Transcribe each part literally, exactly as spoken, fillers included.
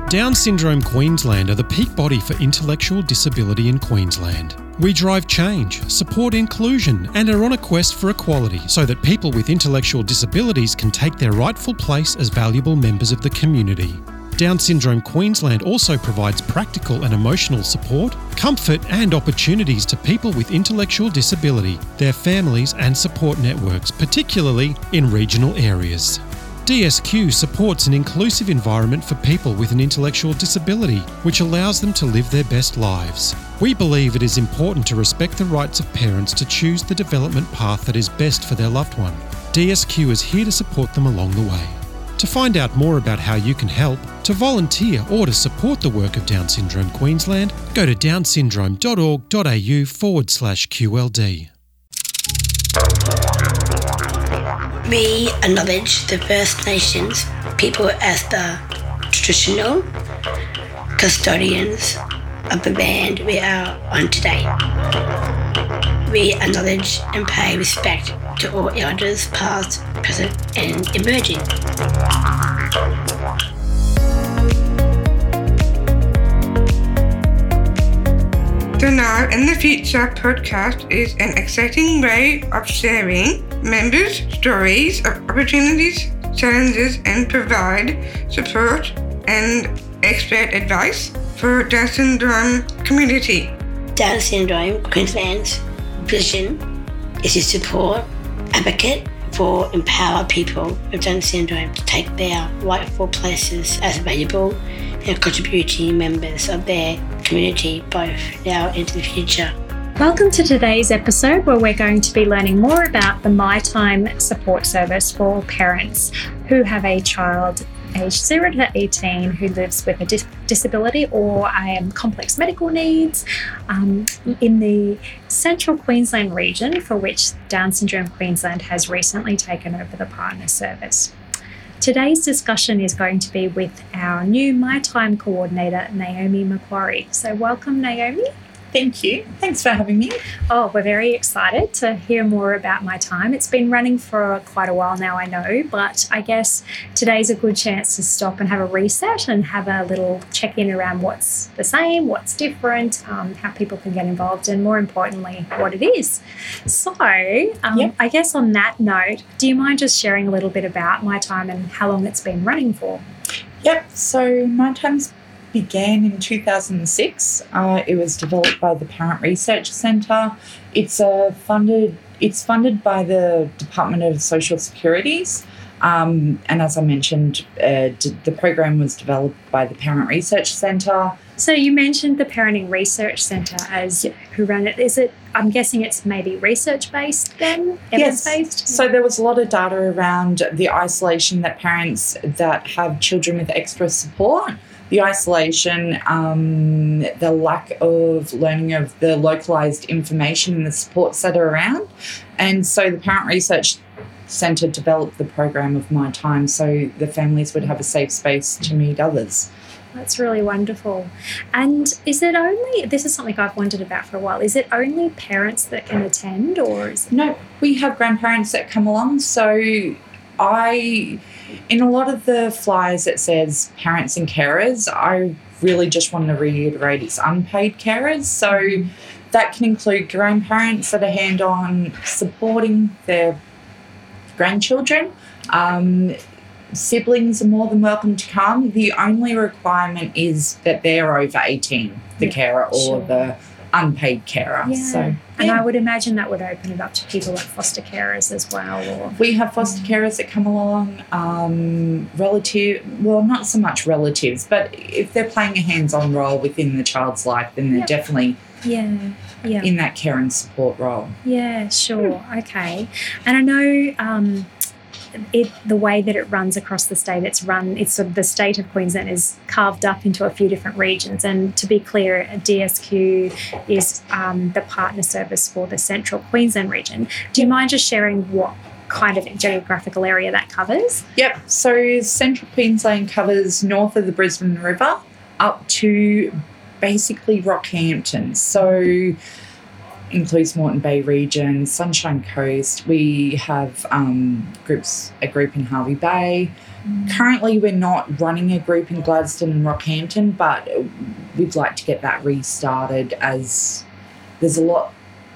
Down Syndrome Queensland are the peak body for intellectual disability in Queensland. We drive change, support inclusion, and are on a quest for equality so that people with intellectual disabilities can take their rightful place as valuable members of the community. Down Syndrome Queensland also provides practical and emotional support, comfort and opportunities to people with intellectual disability, their families and support networks, particularly in regional areas. D S Q supports an inclusive environment for people with an intellectual disability, which allows them to live their best lives. We believe it is important to respect the rights of parents to choose the development path that is best for their loved one. D S Q is here to support them along the way. To find out more about how you can help, to volunteer or to support the work of Down Syndrome Queensland, go to downsyndrome.org.au forward slash QLD. We acknowledge the First Nations people as the traditional custodians of the land we are on today. We acknowledge and pay respect to all elders past, present and emerging. The Now in the Future podcast is an exciting way of sharing members' stories of opportunities, challenges, and provide support and expert advice for Down syndrome community. Down Syndrome Queensland's vision is to support, advocate for, empower people with Down syndrome to take their rightful places as valuable and contributing members of their community, both now and into the future. Welcome to today's episode, where we're going to be learning more about the My Time support service for parents who have a child aged zero to eighteen who lives with a dis- disability or um, complex medical needs um, in the Central Queensland region, for which Down Syndrome Queensland has recently taken over the partner service. Today's discussion is going to be with our new My Time coordinator, Naomi Macquarie. So welcome, Naomi. Thank you. Thanks for having me. Oh, we're very excited to hear more about My Time. It's been running for quite a while now, I know, but I guess today's a good chance to stop and have a reset and have a little check-in around what's the same, what's different, um, how people can get involved, and more importantly, what it is. So um, yep. I guess on that note, do you mind just sharing a little bit about My Time and how long it's been running for? Yep. So My Time's began in two thousand six. Uh, it was developed by the Parent Research Centre. It's a funded. It's funded by the Department of Social Securities, um, and as I mentioned, uh, d- the program was developed by the Parent Research Centre. So you mentioned the Parenting Research Centre as yep. who ran it. Is it? I'm guessing it's maybe research based then, evidence based. Yes. So there was a lot of data around the isolation that parents that have children with extra support. The isolation, um, the lack of learning of the localised information and the supports that are around. And so the Parent Research Centre developed the program of My Time so the families would have a safe space to meet others. That's really wonderful. And is it only, this is something I've wondered about for a while, is it only parents that can attend, or is it? No, we have grandparents that come along. So I... In a lot of the flyers it says parents and carers. I really just want to reiterate it's unpaid carers. So that can include grandparents that are hand-on supporting their grandchildren. Um, siblings are more than welcome to come. The only requirement is that they're over eighteen, the yeah, carer or sure. the unpaid carer. Yeah. So, and yeah. I would imagine that would open it up to people like foster carers as well. Or we have foster carers that come along, um, relative, well, not so much relatives, but if they're playing a hands-on role within the child's life, then they're yep. definitely yeah, yeah. in that care and support role. Yeah, sure. Okay. And I know um, it the way that it runs across the state, it's run, it's sort of the state of Queensland is carved up into a few different regions. And to be clear, D S Q is um, the partner service for the Central Queensland region. Do you mind just sharing what kind of geographical area that covers? Yep. So Central Queensland covers north of the Brisbane River up to basically Rockhampton. So includes Moreton Bay region, Sunshine Coast. We have um, groups, a group in Harvey Bay. Mm. Currently, we're not running a group in Gladstone and Rockhampton, but we'd like to get that restarted as there's a lot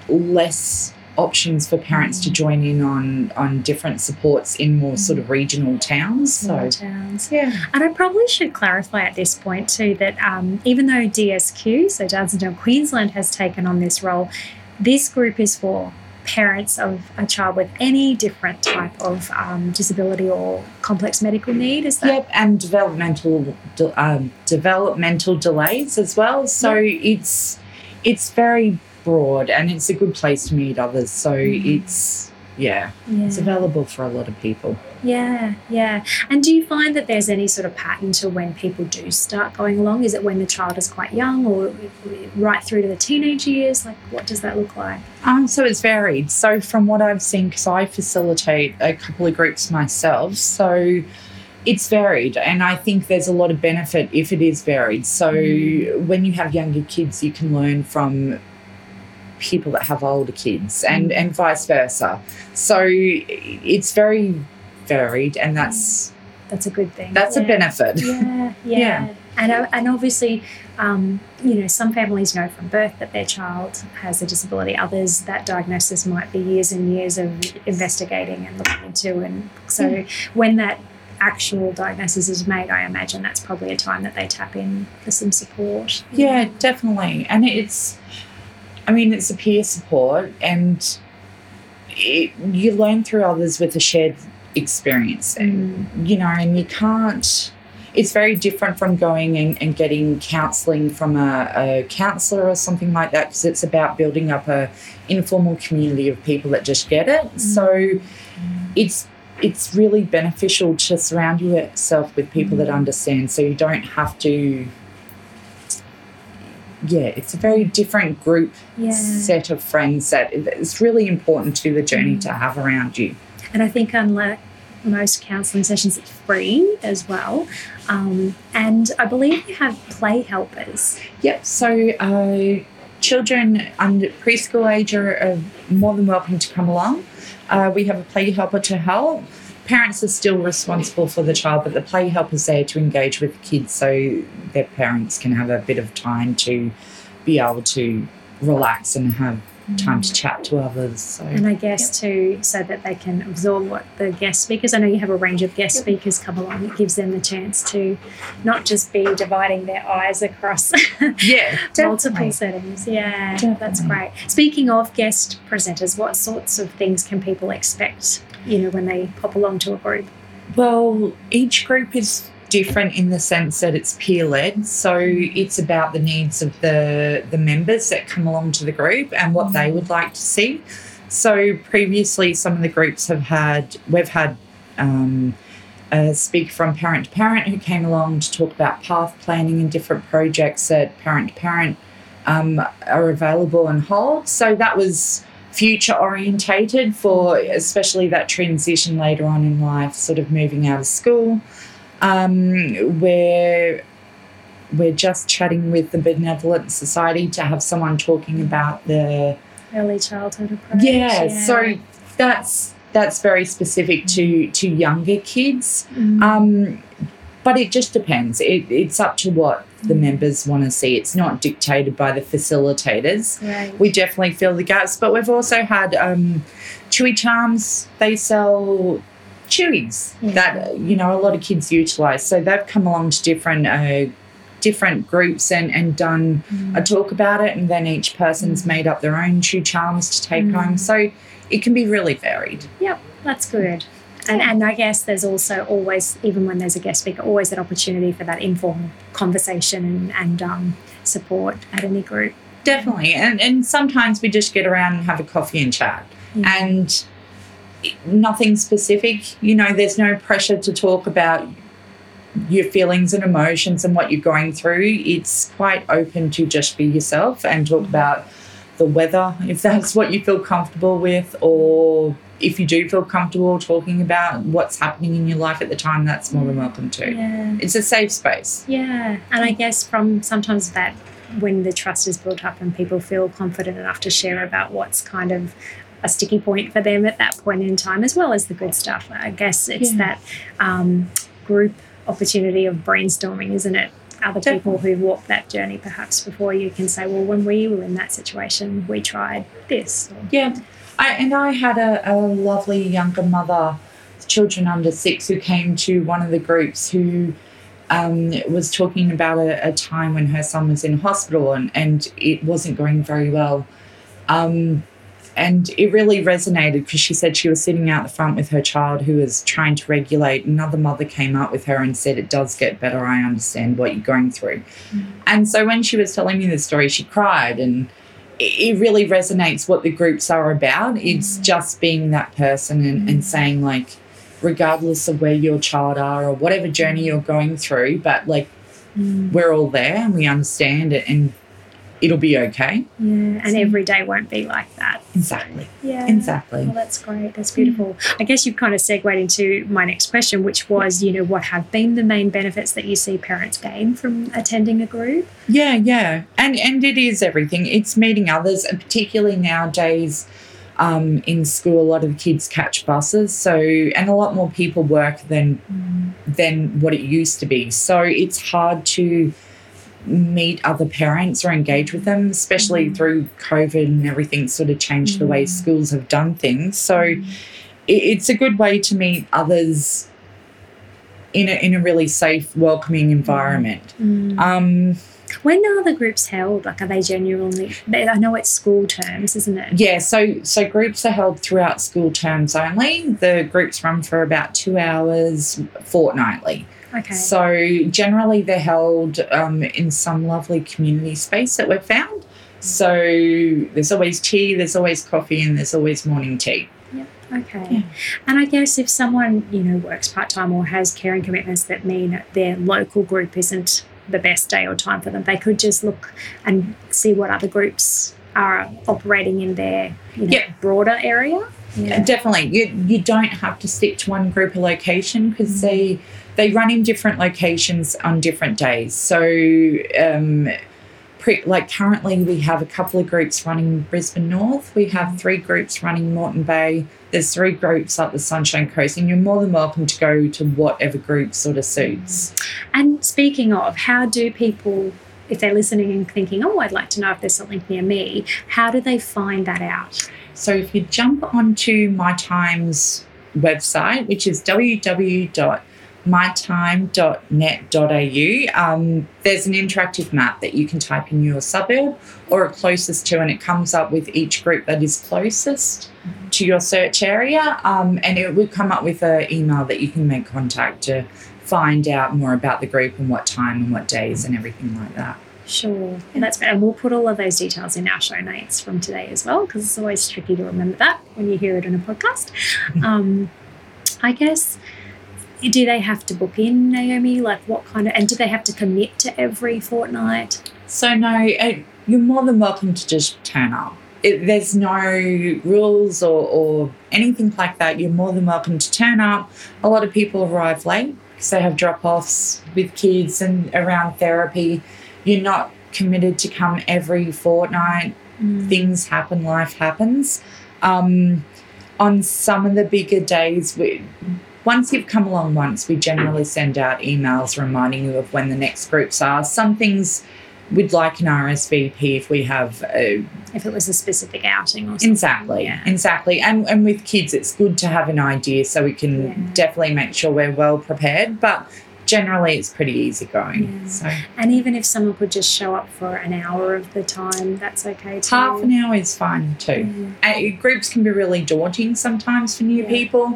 less options for parents mm. to join in on on different supports in more sort of regional towns. Small so towns, yeah. And I probably should clarify at this point too that um, even though D S Q, so Down Syndrome Queensland, has taken on this role, this group is for parents of a child with any different type of um, disability or complex medical need. Is that? Yep, and developmental de- um, developmental delays as well. So yep. it's it's very broad, and it's a good place to meet others. So mm. it's yeah, yeah, it's available for a lot of people. Yeah, yeah. And do you find that there's any sort of pattern to when people do start going along? Is it when the child is quite young, or right through to the teenage years? Like, what does that look like? Um, so it's varied. So from what I've seen, because I facilitate a couple of groups myself, so it's varied, and I think there's a lot of benefit if it is varied. So mm. when you have younger kids, you can learn from people that have older kids, and, mm. and vice versa. So it's very varied, and that's that's a good thing. That's yeah. a benefit. Yeah, yeah. yeah. And uh, and obviously, um, you know, some families know from birth that their child has a disability. Others, that diagnosis might be years and years of investigating and looking into. And so mm. when that actual diagnosis is made, I imagine that's probably a time that they tap in for some support. Yeah, yeah definitely. And it's, I mean, it's a peer support, and it, you learn through others with a shared experience, and mm. you know, and you can't, it's very different from going and, and getting counselling from a, a counsellor or something like that, because it's about building up a informal community of people that just get it. Mm. So mm. it's it's really beneficial to surround yourself with people mm. that understand, so you don't have to, yeah, it's a very different group yeah. set of friends that it's really important to the journey mm. to have around you. And I think unlike most counselling sessions, it's free as well. Um, and I believe you have play helpers. Yep. So uh, children under preschool age are, are more than welcome to come along. Uh, we have a play helper to help. Parents are still responsible for the child, but the play helper's there to engage with the kids so their parents can have a bit of time to be able to relax and have time to chat to others. So. And I guess, yep. too, so that they can absorb what the guest speakers, I know you have a range of guest yep. speakers come along. It gives them the chance to not just be dividing their eyes across yeah, multiple settings. Yeah, definitely. That's great. Speaking of guest presenters, what sorts of things can people expect, you know, when they pop along to a group? Well, each group is different in the sense that it's peer-led, so it's about the needs of the the members that come along to the group and what they would like to see. So previously, some of the groups have had, we've had um, a speaker from Parent to Parent who came along to talk about path planning and different projects that Parent to Parent um, are available and hold. So that was future orientated for especially that transition later on in life, sort of moving out of school. Um, we're, we're just chatting with the Benevolent Society to have someone talking about the early childhood approach. Yeah, yeah. so that's that's very specific to, to younger kids. Mm. Um, but it just depends. It, it's up to what the mm. members want to see. It's not dictated by the facilitators. Right. We definitely fill the gaps, but we've also had um, Chewy Charms. They sell chewies yeah. that, you know, a lot of kids utilise. So they've come along to different uh, different groups and, and done mm. a talk about it, and then each person's mm. made up their own chew charms to take mm. home. So it can be really varied. Yep, that's good. And and I guess there's also always, even when there's a guest speaker, always an opportunity for that informal conversation and, and um, support at any group. Definitely. And, and sometimes we just get around and have a coffee and chat. Yeah. And nothing specific, you know, there's no pressure to talk about your feelings and emotions and what you're going through. It's quite open to just be yourself and talk about the weather, if that's what you feel comfortable with, or if you do feel comfortable talking about what's happening in your life at the time, that's more than welcome too. Yeah. It's a safe space. Yeah. And I guess from sometimes that when the trust is built up and people feel confident enough to share about what's kind of a sticky point for them at that point in time, as well as the good stuff. I guess it's yeah. that um, group opportunity of brainstorming, isn't it? Other Definitely. People who've walked that journey perhaps before you can say, well, when we were in that situation, we tried this. Or, yeah. I, and I had a, a lovely younger mother, children under six, who came to one of the groups who um, was talking about a, a time when her son was in hospital and, and it wasn't going very well. Um, and it really resonated because she said she was sitting out the front with her child who was trying to regulate. Another mother came up with her and said, it does get better. I understand what you're going through. Mm. And so when she was telling me the story, she cried, and it really resonates what the groups are about. It's mm. just being that person and, and saying, like, regardless of where your child are or whatever journey you're going through, but, like, mm. we're all there and we understand it and it'll be okay. Yeah, and so, every day won't be like that. Exactly. Yeah. Exactly. Well, that's great. That's beautiful. Mm. I guess you've kind of segued into my next question, which was, you know, what have been the main benefits that you see parents gain from attending a group? Yeah, yeah. And and it is everything. It's meeting others, and particularly nowadays um, in school, a lot of the kids catch buses, so and a lot more people work than mm. than what it used to be. So it's hard to meet other parents or engage with them, especially mm. through COVID and everything sort of changed mm. the way schools have done things. So mm. it, it's a good way to meet others in a, in a really safe, welcoming environment. Mm. Um, when are the groups held? Like, are they genuinely, I know it's school terms, isn't it? Yeah, so so groups are held throughout school terms only. The groups run for about two hours fortnightly. Okay. So generally they're held um, in some lovely community space that we've found. So there's always tea, there's always coffee, and there's always morning tea. Yep. Okay. Yeah. And I guess if someone, you know, works part-time or has caring commitments that mean their local group isn't the best day or time for them, they could just look and see what other groups are operating in their, you know, yep. broader area. Yeah. Definitely. You you don't have to stick to one group or location because mm-hmm. they they run in different locations on different days. So, um, pre, like currently we have a couple of groups running Brisbane North. We have three groups running Moreton Bay. There's three groups up the Sunshine Coast, and you're more than welcome to go to whatever group sort of suits. And speaking of, how do people, if they're listening and thinking, oh, I'd like to know if there's something near me, how do they find that out? So if you jump onto My Time's website, which is w w w dot my time dot net dot a u, um, there's an interactive map that you can type in your suburb or closest to, and it comes up with each group that is closest mm-hmm. to your search area, um, and it will come up with an email that you can make contact to find out more about the group and what time and what days and everything like that. Sure. Yeah. That's great. And we'll put all of those details in our show notes from today as well, because it's always tricky to remember that when you hear it in a podcast. um, I guess, do they have to book in, Naomi? Like what kind of, and do they have to commit to every fortnight? So no, you're more than welcome to just turn up. It, there's no rules or, or anything like that. You're more than welcome to turn up. A lot of people arrive late because they have drop-offs with kids and around therapy. You're not committed to come every fortnight. Mm. Things happen, life happens. Um, on some of the bigger days, we, once you've come along once, we generally send out emails reminding you of when the next groups are. Some things we'd like an R S V P if we have a... If it was a specific outing or something. Exactly, yeah. exactly. And, and with kids, it's good to have an idea so we can yeah. definitely make sure we're well prepared. But generally it's pretty easy going. Yeah. So. And even if someone could just show up for an hour of the time, that's okay too? Half an hour is fine too. Yeah. Uh, groups can be really daunting sometimes for new yeah. people.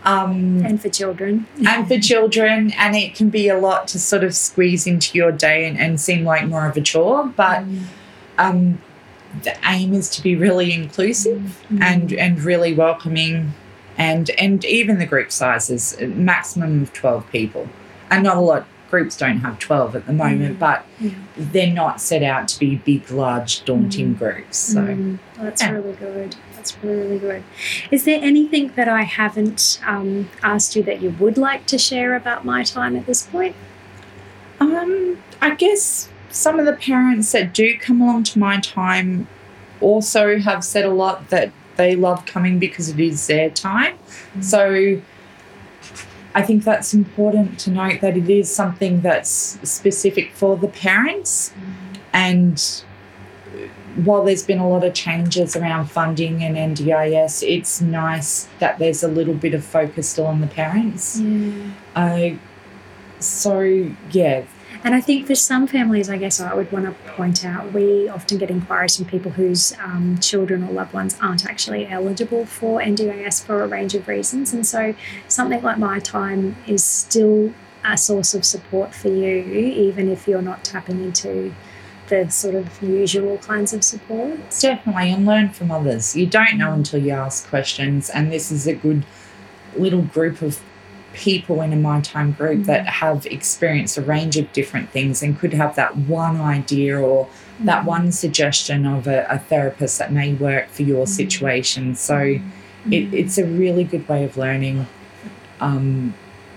Um, and for children. And for children. And it can be a lot to sort of squeeze into your day and, and seem like more of a chore. But mm. um, the aim is to be really inclusive mm. and, and really welcoming, and, and even the group sizes, maximum of twelve people. And not a lot, groups don't have twelve at the moment, mm. but yeah. they're not set out to be big, large, daunting mm. groups. So mm. That's yeah. really good. That's really, really good. Is there anything that I haven't um, asked you that you would like to share about My Time at this point? Um, I guess some of the parents that do come along to My Time also have said a lot that they love coming because it is their time. Mm-hmm. So I think that's important to note that it is something that's specific for the parents. Mm-hmm. And while there's been a lot of changes around funding and N D I S, it's nice that there's a little bit of focus still on the parents. Yeah. Uh, so, yeah. And I think for some families, I guess I would want to point out, we often get inquiries from people whose um, children or loved ones aren't actually eligible for N D I S for a range of reasons. And so something like My Time is still a source of support for you, even if you're not tapping into the sort of usual kinds of support. Definitely, and learn from others. You don't know until you ask questions, and this is a good little group of people in a My Time group mm. that have experienced a range of different things and could have that one idea or mm. that one suggestion of a, a therapist that may work for your mm. situation. So mm. it, it's a really good way of learning um,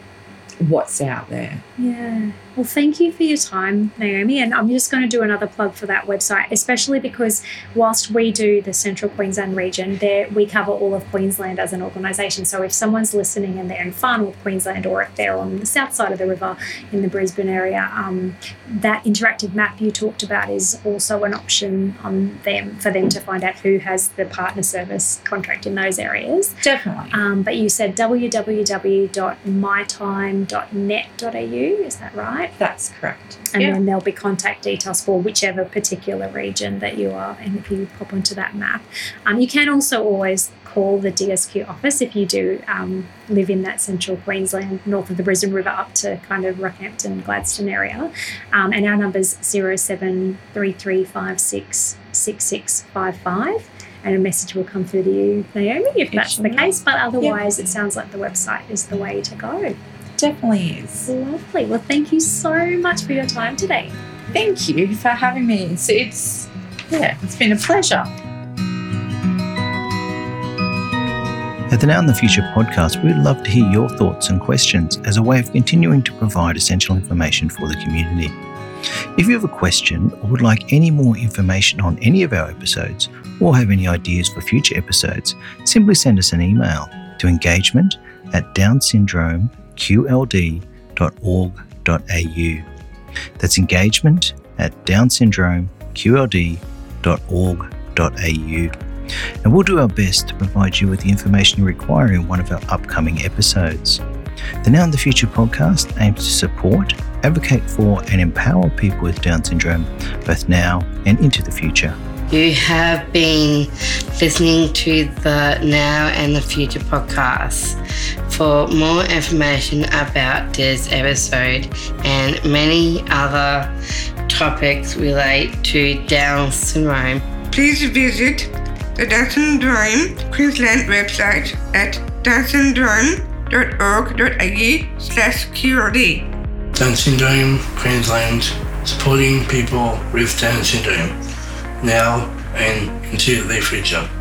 what's out there. Yeah. Well, thank you for your time, Naomi. And I'm just going to do another plug for that website, especially because whilst we do the Central Queensland region, there we cover all of Queensland as an organisation. So if someone's listening and they're in far north Queensland, or if they're on the south side of the river in the Brisbane area, um, that interactive map you talked about is also an option on them for them to find out who has the partner service contract in those areas. Definitely. Um, but you said w w w dot my time dot net dot a u, is that right? That's correct. And yeah. then there'll be contact details for whichever particular region that you are in if you pop onto that map. Um, you can also always call the D S Q office if you do um, live in that central Queensland, north of the Brisbane River up to kind of Rockhampton, Gladstone area. Um, and our number's zero seven three three five six six six five five. And a message will come through to you, Naomi, if that's the case. But otherwise, yeah. It sounds like the website is the way to go. Definitely is. Lovely. Well, thank you so much for your time today. Thank you for having me. It's, it's yeah, it's been a pleasure. At the Now in the Future podcast, we would love to hear your thoughts and questions as a way of continuing to provide essential information for the community. If you have a question or would like any more information on any of our episodes or have any ideas for future episodes, simply send us an email to engagement at down syndrome q l d dot org dot a u. That's engagement at down syndrome q l d dot org dot a u. And we'll do our best to provide you with the information you require in one of our upcoming episodes. The Now in the Future podcast aims to support, advocate for and empower people with Down syndrome both now and into the future. You have been listening to the Now and the Future podcast. For more information about this episode and many other topics relate to Down syndrome, please visit the Down Syndrome Queensland website at down syndrome dot org dot a u slash q l d. Down Syndrome Queensland, supporting people with Down syndrome now and into the future.